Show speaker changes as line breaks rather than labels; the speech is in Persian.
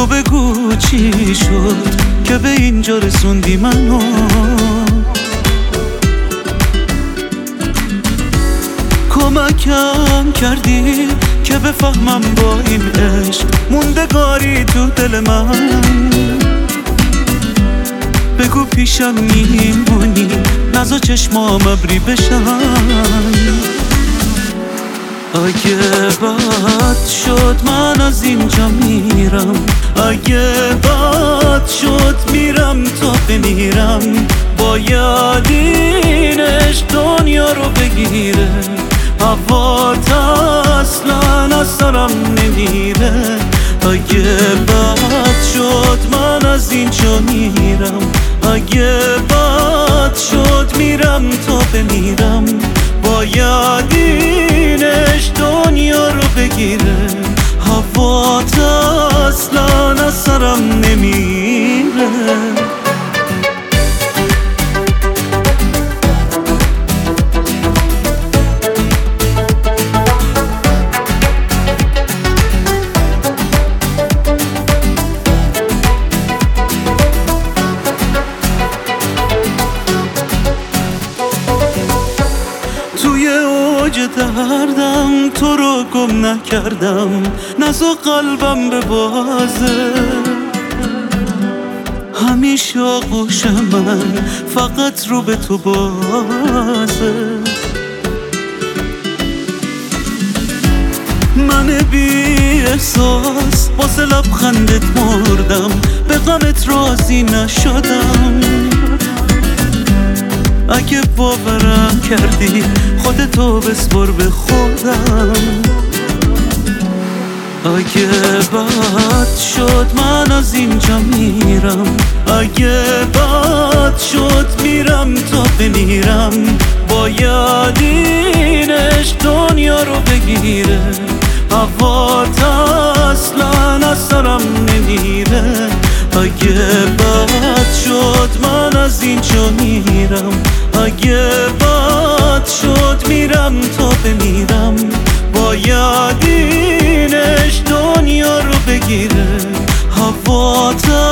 بگو چی شد که به اینجا رسوندی منو. کمکم کردی که بفهمم با این عشق موندگاری تو دل من. بگو پیشم میمونی نزا چشمام ابری بشن. اگه بد شد من از اینجا میرم، اگه بد شد میرم تا بمیرم. باید این عشق دنیا رو بگیره، هوات اصلا از سرم نمیره. اگه بد شد من از اینجا میرم، اگه بد شد میرم تا بمیرم. باید این عشق دنیا رو بگیره، هوات اصلا از سرم نمیره. توی اوج دردم تو رو گم نکردم، نزا قلبم به بازه. همیشه آغوش من فقط رو به تو بازه. من بی احساس واسه لبخندت مردم، به غمت راضی نشدم. اگه باورم کردی خودتو بسپر به خودم. اگه بد شد من از اینجا میرم، اگه بد شد میرم تا بمیرم. باید این عشق دنیا رو بگیره، هوات اصلا از سرم نمیره. اگه بد شد من از اینجا میرم، اگه بد شد میرم تا بمیرم. باید این عشق دنیا رو بگیره، هوات